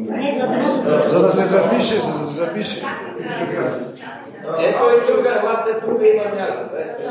За да се запише, Ето е тук, елате тук има място.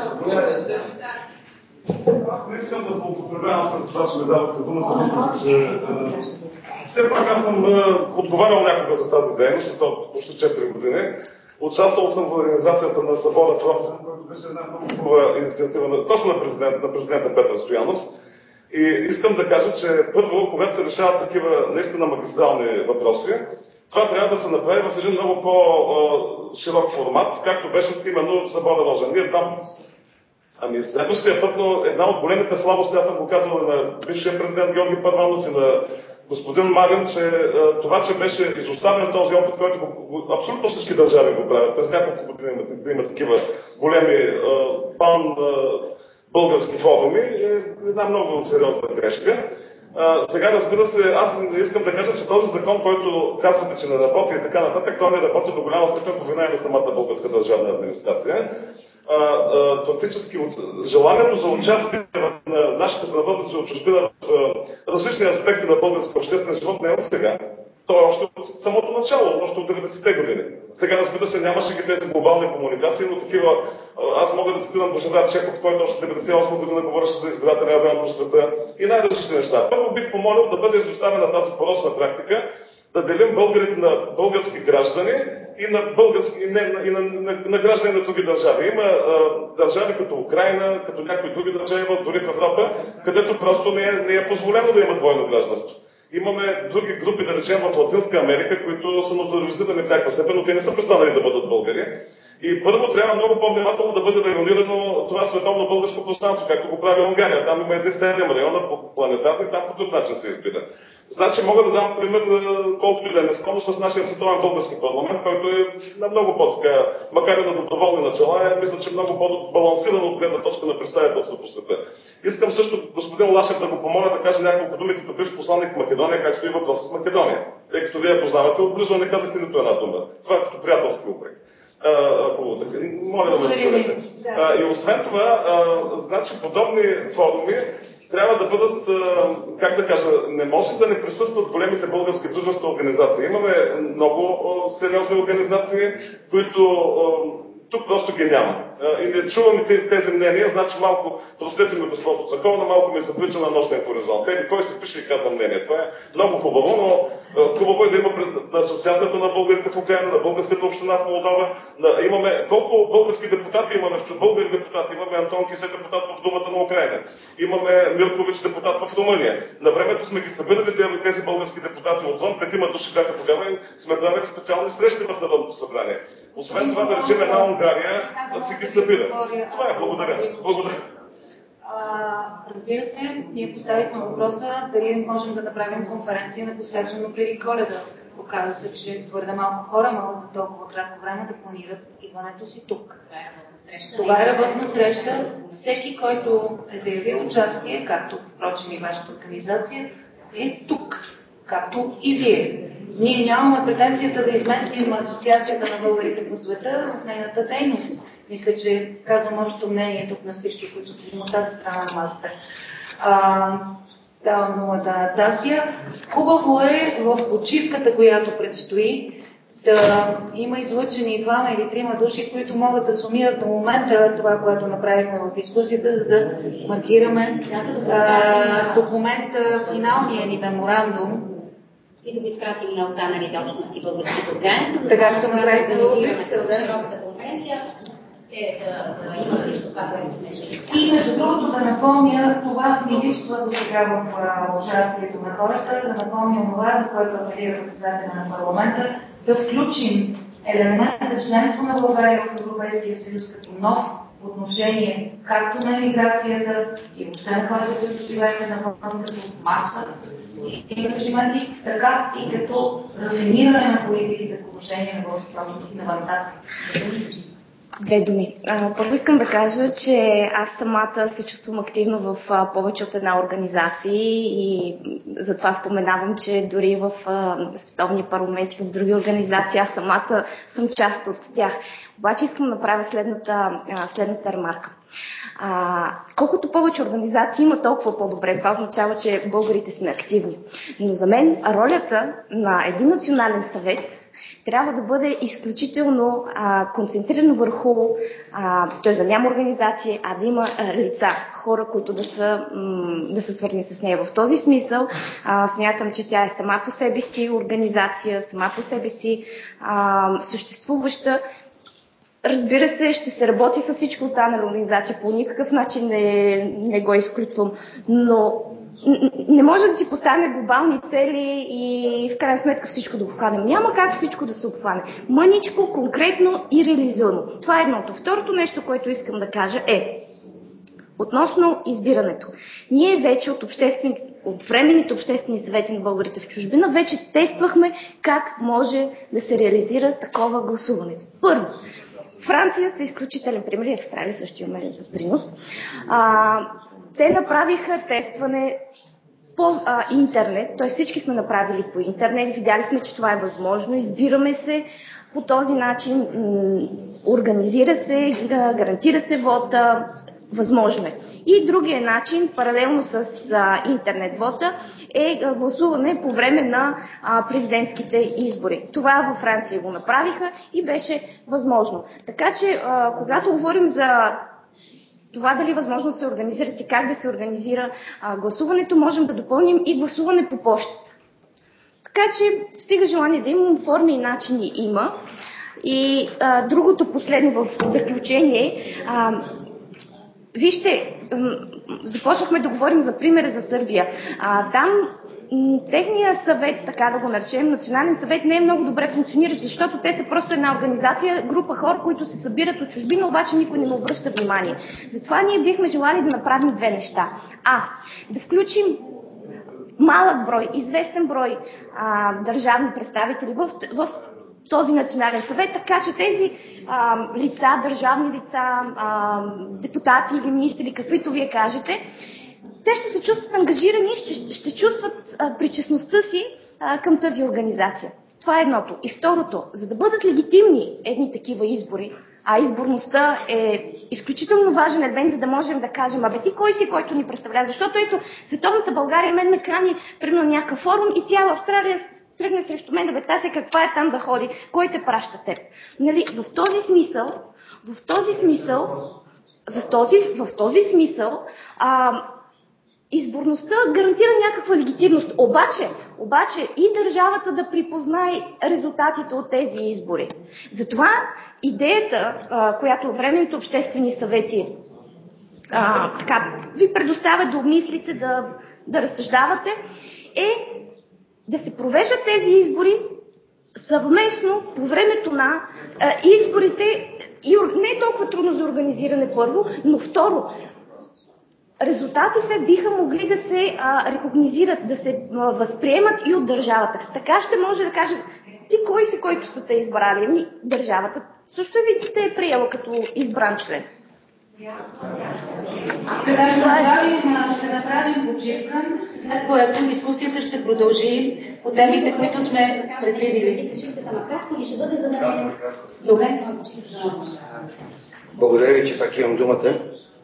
Аз не искам да злоупотребявам с това, че ме давате думата, че все пак аз съм отговарял някога за тази дейност, от почти 4 години. Участвал съм в организацията на Събора Фронт, който беше една много хубава инициатива точно на президента Петър Стоянов. И искам да кажа, че първо, когато се решават такива наистина магистрални въпроси, това трябва да се направи в един много по-широк формат, както беше именно Събора Рожен. Ние там следващия път, но една от големите слабости, аз съм го казвал и на бившия президент Георги Първанов и на господин Марин, че това, че беше изоставен този опит, който абсолютно всички държави го правят. През няколко години да има такива големи български форуми, е една много сериозна грешка. Сега, разбира се, аз искам да кажа, че този закон, който казвате, че не работи и така нататък, той не работи до голяма степен по вина и на самата българска държавна администрация. Фактически желанието за участие на нашите сънародници от чужбина в различни аспекти на българския обществен живот не е от сега. То е още от самото начало, още от 90-те години. Сега, разбира се, нямаше ги тези глобални комуникации, но такива... Аз мога да цитирам Божидар Чеков, който още 98 година говореше за избирателния район по света и най-различни неща. Първо бих помолил да бъде изоставена тази порочна практика, да делим българите на български граждани и на български, на граждани на други държави. Има държави като Украйна, като някои други държави, дори в Европа, където просто не е позволено да има двойно гражданство. Имаме други групи, да речем в Латинска Америка, които са натурализирани в някаква степен, но те не са престанали да бъдат българи. И първо трябва много по-внимателно да бъде районирано това световно българско пространство, както го прави Унгария. Там има едни 7 района планетарни, там по друг начин се избира. Значи мога да дам пример, колкото и да е нескромно, с нашия световен български парламент, който е на много по-така, макар и на доброволни начала, мисля, че много по-балансиран от гледна точка на представителство по света. Искам също господин Лашев да го помоля да каже няколко думи като бивш посланник в Македония, как стои въпрос с Македония. Тъй като вие познавате отблизо, не казахте нито една дума. Това е като приятелски упрек. Моля да ме разберете. И освен това, значи подобни форуми трябва да бъдат, как да кажа, не може да не присъстват големите български дружества организации. Имаме много сериозни организации, които тук просто ги няма. И не чувам тези мнения, значи малко, простете ми госпожо Цаковна, малко ми заприча на нощен хоризонт. Кой се пише и казва мнение. Това е много хубаво, но хубаво е да има на Асоциацията на българите в Украина, на българската община в Молдова. Имаме колко български депутати имаме, български депутати, имаме Антон Кисе, депутат в Думата на Украина. Имаме Милкович, депутат в Румъния. На времето сме ги събирали тези български депутати отвън, 5 души бяха тогава и сме правили специални срещи в Народното събрание. Освен това, да речем една Унгария да си ги събира. Това е. Благодаря. Разбира се, ние поставихме въпроса дали можем да направим конференция непосредствено преди Коледа. Оказва се, че твърде малко хора могат за толкова кратко време да планират идването си тук. Това е работна среща. Всеки, който е заявил участие, както впрочем и вашата организация, е тук, както и вие. Ние нямаме претенцията да изместим Асоциацията на българите по света в нейната дейност. Мисля, че казвам общото мнение тук на всички, които седим от тази страна на масата. Давам думата на Тасия. Хубаво е в почивката, която предстои, да има излъчени 2 или 3 души, които могат да сумират до момента това, което направихме в дискусията, за да маркираме документа, финалния ни меморандум. И да го изпратим на останалите общности българските от граница, така ще направите широката конференция, да имат всичко това, което сме решили. И между другото да напомня, това ми липсва до сега в участието на хората, да напомня това, за което апелира председателя на парламента, да включим елемента членство на България в Европейския съюз като нов отношение както на емиграцията и въобще на хората, които живеят навън като маса и ангажименти, така и като рафиниране на политиките по отношение на българските общности навън тази. 2 думи. Първо искам да кажа, че аз самата се чувствам активно в повече от една организация и затова споменавам, че дори в световни парламенти, в други организации, аз самата съм част от тях. Обаче искам да направя следната ремарка. Колкото повече организации има, толкова по-добре. Това означава, че българите сме активни. Но за мен ролята на един национален съвет трябва да бъде изключително концентрирано върху, т.е. да няма организации, а да има лица, хора, които да са свързани с нея. В този смисъл смятам, че тя е сама по себе си организация, сама по себе си съществуваща. Разбира се, ще се работи с всичко останали организации, по никакъв начин не го изключвам, но не може да си поставяме глобални цели и в крайна сметка всичко да обхванем. Няма как всичко да се обхване. Мъничко, конкретно и реализуемо. Това е едното. Второто нещо, което искам да кажа е относно избирането. Ние вече от временните обществени съвети на българите в чужбина вече тествахме как може да се реализира такова гласуване. Първо, Франция са изключителен пример, Австралия също има принос. Те направиха тестване по интернет, т.е. всички сме направили по интернет, видяли сме, че това е възможно, избираме се по този начин, организира се, гарантира се вота, възможно е. И другия начин, паралелно с интернет вота, е гласуване по време на президентските избори. Това във Франция го направиха и беше възможно. Така че, когато говорим за това дали възможно да се организират и как да се организира гласуването, можем да допълним и гласуване по пощата. Така че, стига желание да имам форми и начини има. И другото последно в заключение, вижте, започнахме да говорим за примера за Сърбия. Там техният съвет, така да го наречем, национален съвет, не е много добре функциониращ, защото те са просто една организация, група хора, които се събират от чужбина, обаче никой не му обръща внимание. Затова ние бихме желали да направим две неща. Да включим малък брой, известен брой държавни представители в този национален съвет, така че тези лица, държавни лица, депутати или министри, каквито вие кажете, те ще се чувстват ангажирани, ще чувстват причастността си към тази организация. Това е едното. И второто, за да бъдат легитимни едни такива избори, а изборността е изключително важен елемент, за да можем да кажем, ти кой си, който ни представлява? Защото ето, Световната България мен ме кани примерно някакъв форум и цяла Австралия тръгне срещу мен, тася каква е там да ходи, кой те праща теб. Нали, в този смисъл, изборността гарантира някаква легитимност. Обаче и държавата да припознае резултатите от тези избори. Затова идеята, която временните обществени съвети ви предоставят да обмислите, да разсъждавате, е да се провеждат тези избори съвместно по времето на изборите. И не е толкова трудно за организиране първо, но второ, резултатите биха могли да се рекогнизират, да се възприемат и от държавата. Така ще може да каже, ти кой си, който са те избрали? Държавата също те е приела като избран член. Сега ще направим почивка, след което дискусията ще продължи по темите, които сме предвидили. Добре. Благодаря ви, че пак имам думата.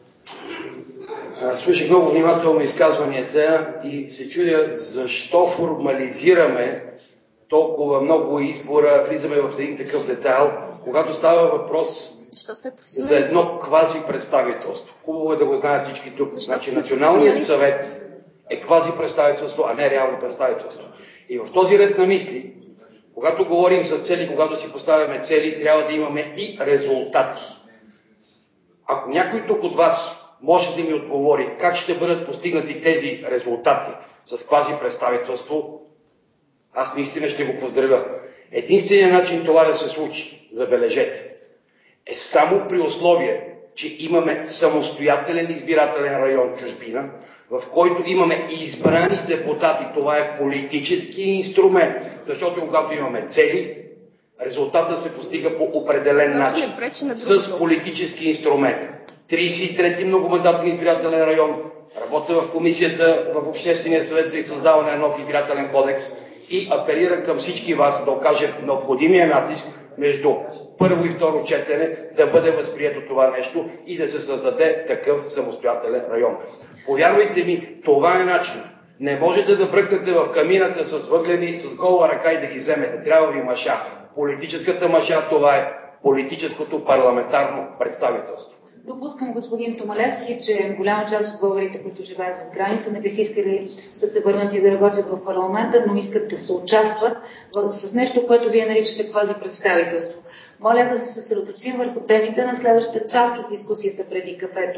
Слушах много внимателно изказванията и се чудя защо формализираме толкова много избора, влизаме в един такъв детайл, когато става въпрос за едно квази представителство. Хубаво е да го знаят всички тук. Значи Националният съвет е квази представителство, а не реално представителство. И в този ред на мисли, когато говорим за цели, когато си поставяме цели, трябва да имаме и резултати. Ако някой тук от вас може да ми отговори как ще бъдат постигнати тези резултати с квази представителство, аз наистина ще го поздравя. Единственият начин това да се случи, забележете, е само при условие, че имаме самостоятелен избирателен район чужбина, в който имаме избрани депутати. Това е политически инструмент, защото когато имаме цели, резултата се постига по определен начин, с политически инструмент. 33-ти многомандатен избирателен район, работя в комисията в Обществения съвет за създаване на нов избирателен кодекс и апелирам към всички вас да окажем необходимия натиск между първо и второ четене да бъде възприето това нещо и да се създаде такъв самостоятелен район. Повярвайте ми, това е начин. Не можете да бръкнете в камината с въглени, с гола ръка и да ги вземете. Трябва ви маша. Политическата маша, това е политическото парламентарно представителство. Допускам, господин Томалевски, че голяма част от българите, които живеят зад граница, не бих искали да се върнат и да работят в парламента, но искат да се участват с нещо, което вие наричате квази представителство. Моля да се съсредоточим върху темите на следващата част от дискусията преди кафето.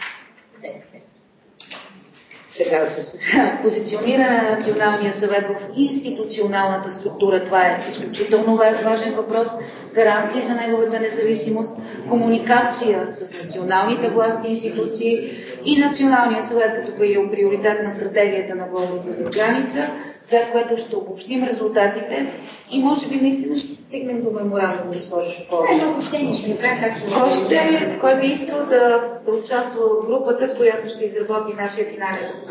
Сега се позиционира на Националния съвет в институционалната структура. Това е изключително важен въпрос. Гаранции за неговата независимост, комуникация с националните власти и институции и Националния съвет като приоритет на стратегията на българите за граница, след което ще обобщим резултатите и може би наистина ще стигнем до меморандум, госпожо Попова. Едно обобщение ще направим както Кой би искал да участва в групата, която ще изработи нашия финален